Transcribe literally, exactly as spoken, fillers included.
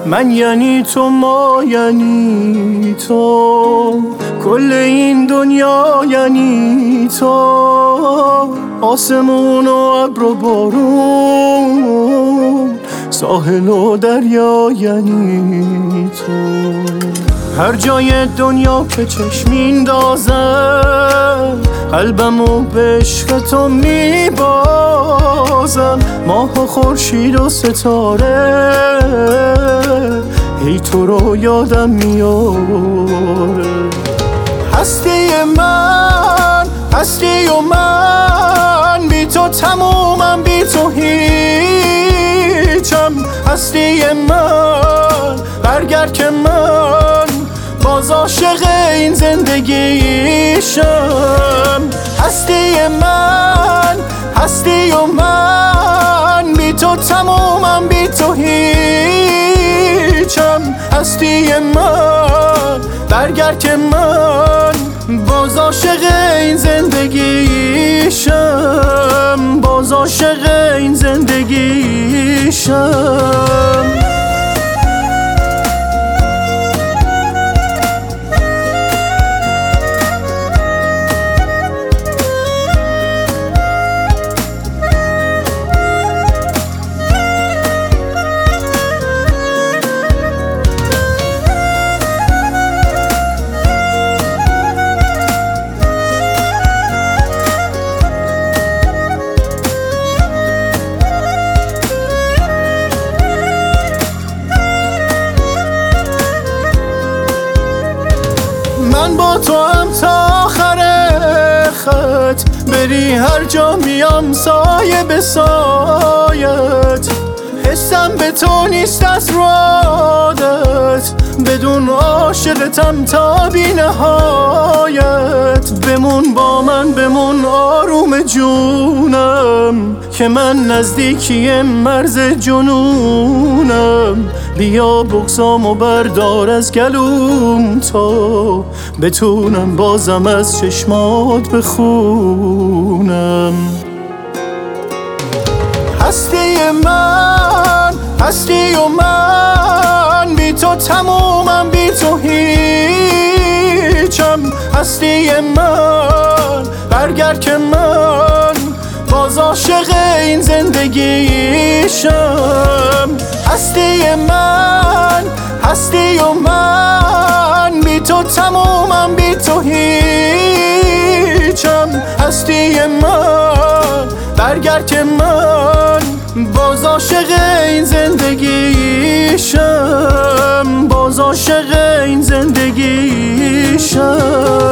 من یعنی تو، ما یعنی تو، کل این دنیا یعنی تو، آسمون و ابر و بارون، ساحل و دریا یعنی تو. هر جای دنیا که چشم میندازم قلبمو به عشق تو میبازم. ماه و خورشید و ستاره هی تو رو یادم میاره. هستی من، هستی و من، بی تو تمومم، بی تو هیچم. هستی من، برگرد که من باز عاشق این زندگیشم. هستی من، هستی و من، بی تو تمومم، بی تو هیچم. هستی من، برگرد که من باز عاشق این زندگیشم، باز عاشق این زندگیشم. من با تو هم تا آخر خط، بری هر جا میام سایه به سایت. حسم به تو نیست از رو عادت، بدون عاشقتم تا بی نهایت. بمون با من، بمون آروم جونم، که من نزدیکی مرز جنونم. بیا بغضام و بردار از گلوم تا بتونم بازم از چشمات بخونم. هستی من، هستی و من، بی تو تمومم، بی تو هیچم. هستی من، برگرد که من باز عاشق این زندگیشم. هستی من، هستی و من، بی تو تمومم، بی تو هیچم. هستی من، برگرد که من باز عاشق این زندگیشم، باز عاشق این زندگیشم.